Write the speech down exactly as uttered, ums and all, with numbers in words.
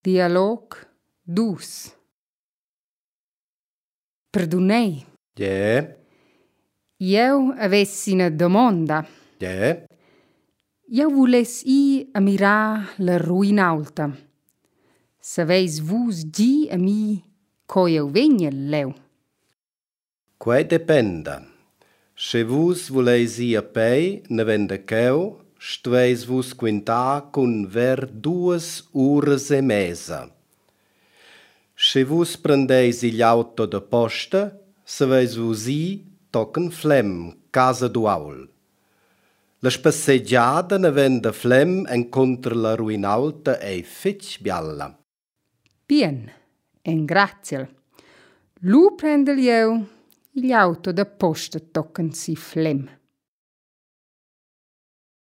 Dialog dus. Perdonei. Ja, Io avessi una domanda. ja. Io volessi ammirar la ruina alta. Saveis vus di a mi co io vegna leu? Quai dependa. Se vus voleis ir a pei, ne vende cheu, stueis vus quintar cun ver duas uras e mesa. Se vus prendeis il auto de posta, saveis vus i tocken Flem, casa du aul. La spasseggiada ne vende Flem encontra la ruina alta e fitch bialla. Bien, en grazie. Lu prendel io gli auto da posta tocken si flem.